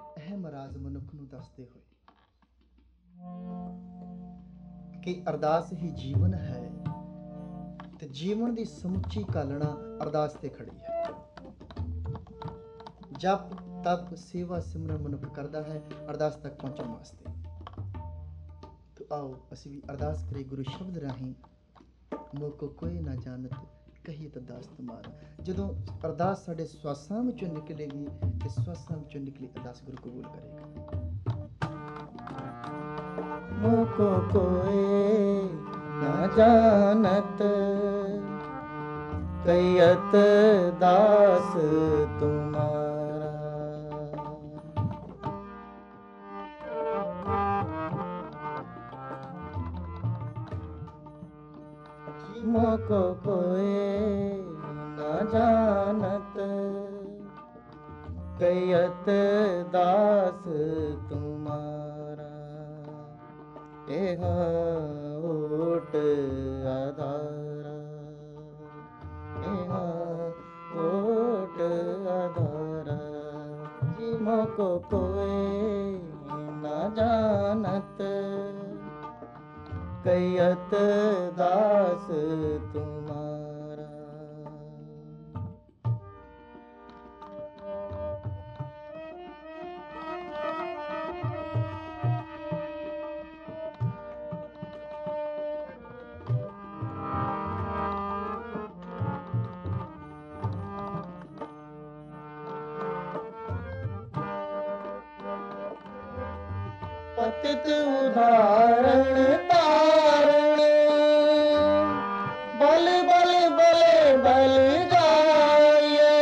ਅਹਿਮ ਰਾਜ਼ ਮਨੁੱਖ ਨੂੰ ਦੱਸਦੇ ਹੋਏ ਕਿ ਅਰਦਾਸ ਹੀ ਜੀਵਨ ਹੈ ਤੇ ਜੀਵਨ ਦੀ ਸਮੁੱਚੀ ਕਾਲਣਾ ਅਰਦਾਸ ਤੇ ਖੜੀ ਹੈ। ਜਪ ਤਪ ਸੇਵਾ ਸਿਮਰਨ ਮਨੁੱਖ ਕਰਦਾ ਹੈ ਅਰਦਾਸ ਤੱਕ ਪਹੁੰਚਣ ਵਾਸਤੇ। ਤੋ ਆਓ ਅਸੀਂ ਵੀ ਅਰਦਾਸ ਕਰੀਏ ਗੁਰੂ ਸ਼ਬਦ ਰਾਹੀਂ, ਮੋਕੋ ਕੋਈ ਨਾ ਜਾਣਤ ਕਹੀ ਤਾਂ ਦਾਸ ਤੁਮਾਰਾ। ਜਦੋਂ ਅਰਦਾਸ ਸਾਡੇ ਸਵਾਸਾਂ ਵਿੱਚੋਂ ਨਿਕਲੇਗੀ ਤੇ ਸਵਾਸਾਂ ਵਿੱਚੋਂ ਨਿਕਲੀ ਅਰਦਾਸ ਗੁਰੂ ਕਬੂਲ ਕਰੇਗਾ। मोको कोई न जानत कयत दास तुम्हारा। मोको कोई न जानत कयत दास तुम्हारा। एह ओट आधारा, एह ओट आधारा। जी मोको कोई न जानत कयत दास तुम्हारा। पतित उदाहरण तारण बल बल बले बल जाए।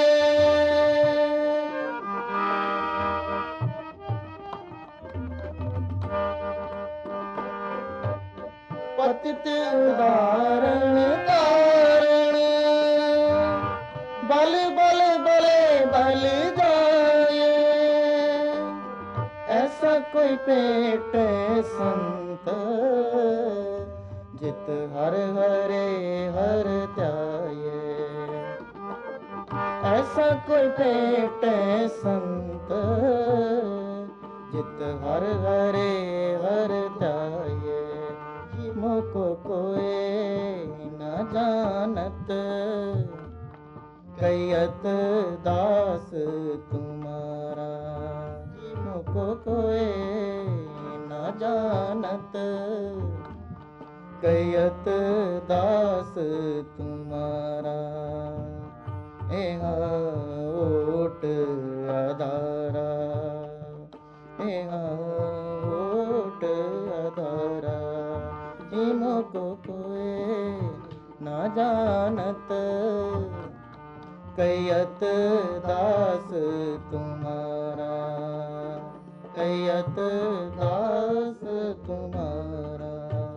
पतित उदाहरण तारण बल बल बले बल जाए। ऐसा कोई पेट संत जित हर हरे हर ध्याये। ऐसा कोई पेट संत जित हर हरे हर ध्याये। मोको कोई न जानत कयत दास तुम्हारा। मोको कोई न जानत कयत दास तुम्हारा। एह ओट आधारा, एह ओट आधारा। मोको कोई न जानत कयत दास तुम्हारा। कयत दास तुम्हारा।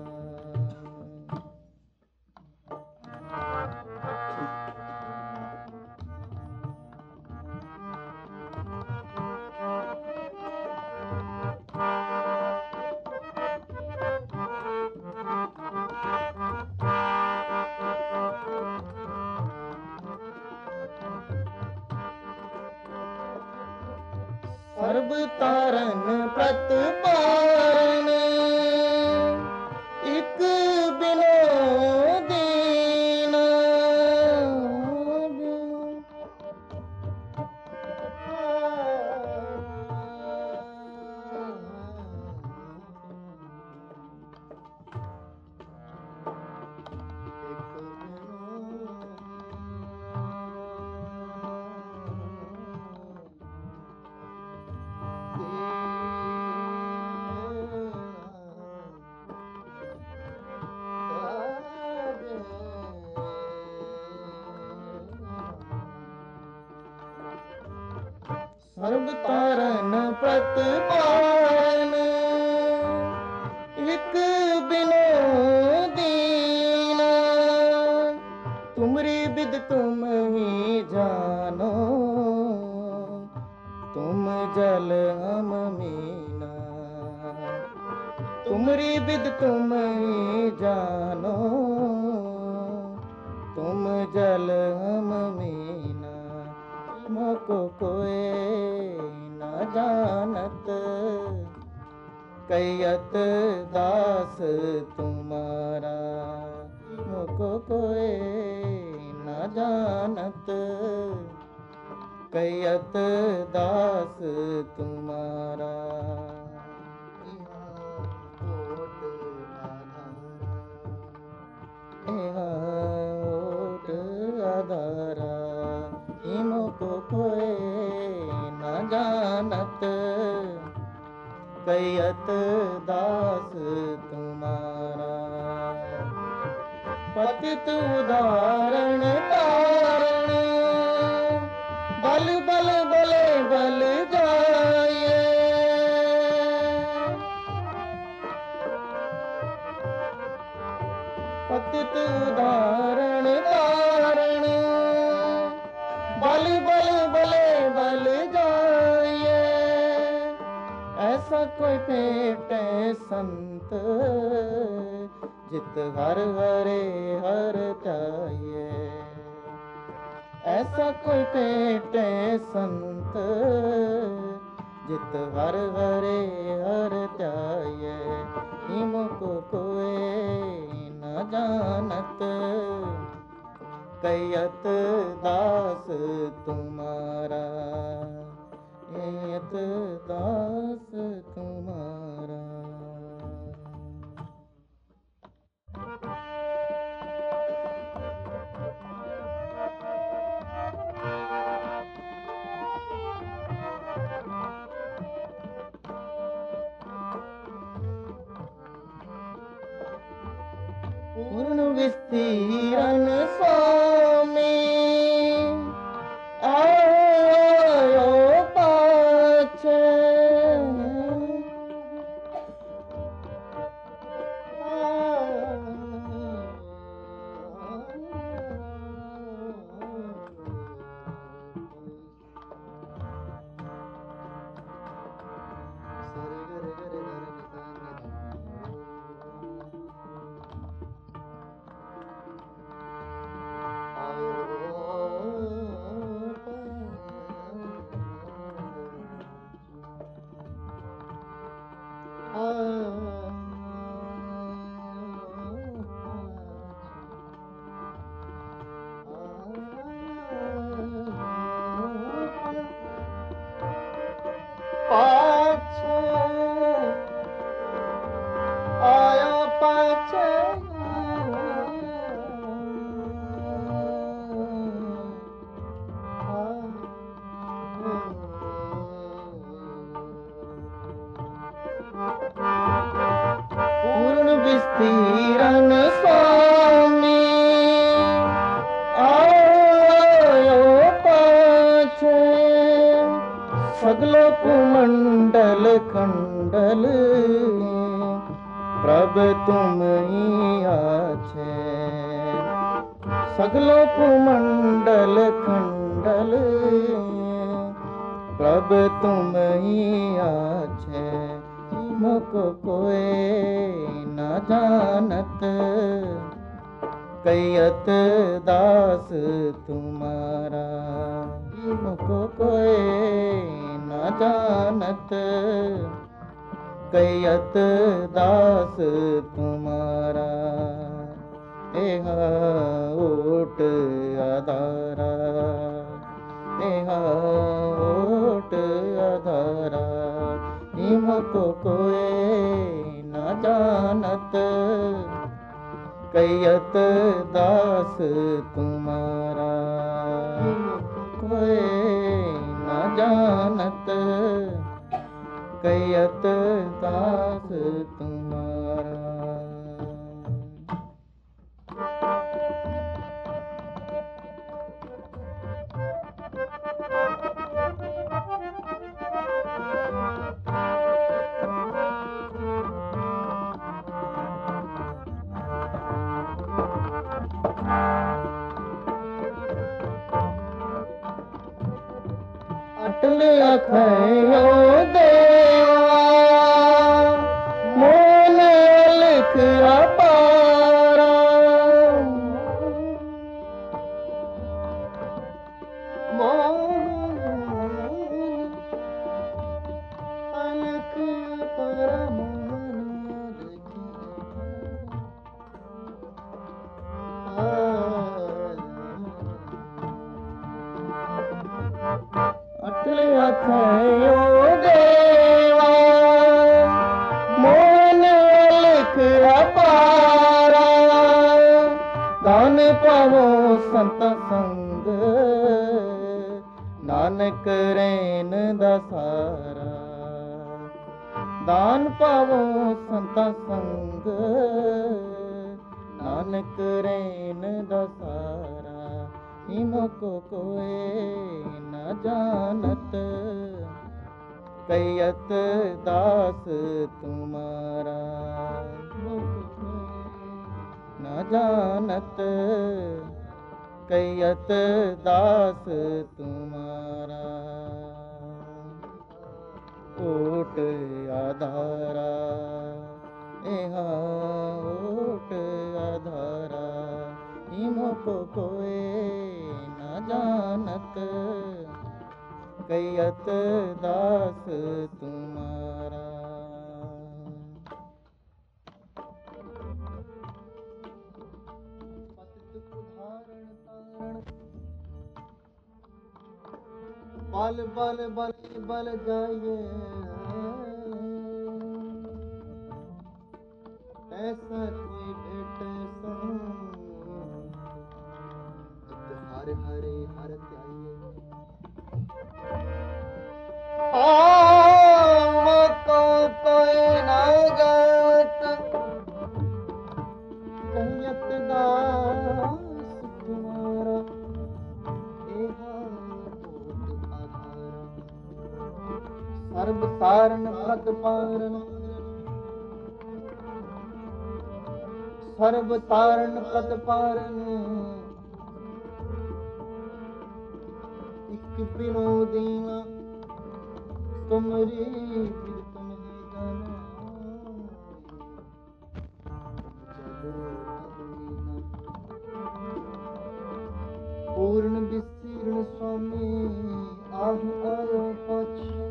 सर्ब तारन प्रतपारन इक बिनो दीना। सर्ब तारन प्रतपारन इक बिनो दीना। तुमरी बिद तुम ही जानो तुम जल हम मीना। तुमरी बिद तुम ही जानो तुम जल हम मीना। मोको कोई न जान जानत कैयत दास तुम्हारा मुको कोई न जानत कैयत दास तुम्हारा ओट आधारा इमुको कोई न जानत कैयत दास तुम्हारा पतित उदाहरण कारण बल बल बले बल जाए पतित उदाहरण कारण बल बल बले बल जाए ऐसा कोई पेटे संत जित हर हरे हर त्याये ऐसा कोई पेटे संत जित हर हरे हर त्याये इमुको कोई न जानत कैयत दास तुम्हारा कैयत दास तुम्हारा पूर्ण विस्तीर्ण स्वामी आयो पाछे पाछे आया पाछे पूर्ण विस्तीर्ण स्वामी आयो पाछे सगलो कुमंडल खंडल प्रभ तुम ही आछे सगलो कुमंडल खंडल प्रभ तुम ही आछे मुको कोई न जानत कैयत दास तुम्हारा मुको कोई न जानत कैयत दास तुम्हारा एहा ओट आधारा एहा ओट आधारा इमुको कोई न जानत कैयत दास तुम्हारा कोई न जानत कैयत दास तुम्हारा अटल अखयो देवा मोन लिख अपारा मोन ਨਾਨਕ ਰੈਨ ਦਾ ਸਾਰਾ। ਦਾਨ ਪਾਵੋ ਸੰਤਾਂ ਸੰਗ, ਨਾਨਕ ਰੈਨ ਦਾ ਸਾਰਾ। ਇਮੋ ਕੋ ਕੋਏ ਨਾ ਜਾਣਤ, ਕਈਅਤ ਦਾਸ ਤੁਮਾਰਾ। ਨਾ ਜਾਣਤ, ਕਈਅਤ ਦਾਸ ਤੁਮਾਰਾ। ਓਟ ਆਧਾਰਾ, ਇਹਾ ਓਟ ਆਧਾਰਾ। ਇਮੋ ਕੋ ਕੋਏ ਨਾ ਜਾਣਤ, ਕਈਅਤ ਦਾਸ ਤੁਮਾਰਾ। बल बल बल बल जाइए, ऐसा कोई भेटे संग। हर हरे हर त्याइए, को कोई ना गत, कहियत दास तुम्हारा। ਸਰਬ ਤਾਰਨ ਪ੍ਰਤ ਪਾਰਨ, ਸਰਬ ਤਾਰਨ ਪ੍ਰਤ ਪਾਰਨ। ਇੱਕ ਬਿਨੋ ਦੀਨਾ ਤੁਮਰੀ ਬਿਰਤ ਨਹੀਂ ਜਾਣਾ। ਪੂਰਨ ਵਿਸਤੀਰਨ ਸੁਆਮੀ ਆਹ ਆਇਓ ਪਾਛੇ।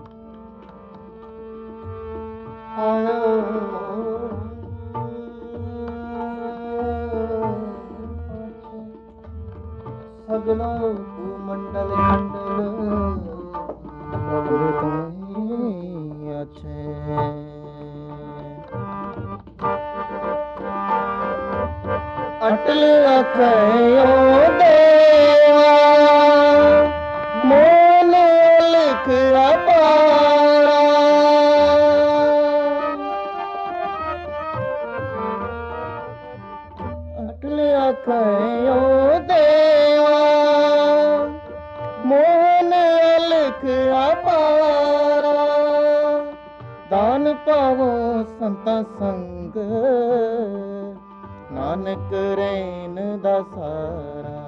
सगलो मंडल मंडल प्रभु तुम्हें अच्छे। अटल अखयो देवा मोन लिख अपारा। अटल अखयो देवा मोहन लिख अपारा। दान पावो संता संग, नानक रैन दा सारा।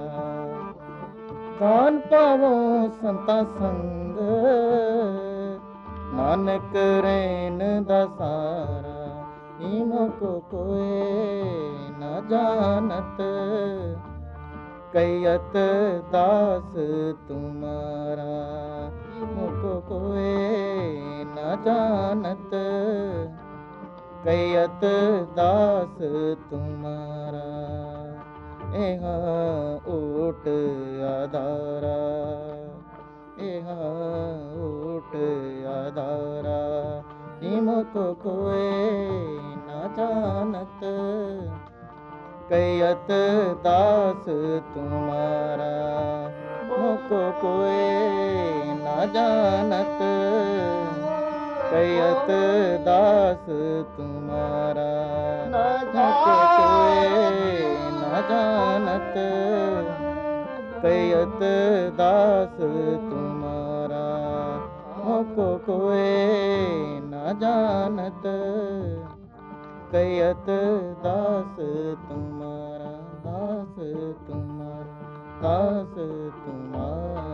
दान पावो संता संग, नानक रैन दा सारा। इमो को कोई न जानत, कईयत दास तुम्हारा। इमो को कोई न जानत, कईयत दास तुम्हारा। एहा ओट आधारा, एहा ओट आधारा। इमो को कोई न जानत, कईयत दास तुम्हारा। मोको कोई न जानत, कईयत दास तुम्हारा। मोको कोई न जानत, कईयत दास तुम्हारा। मोको कोई न जानत, कईयत दास तुम्हारा। दास तुम्हारा, दास तुम्हारा।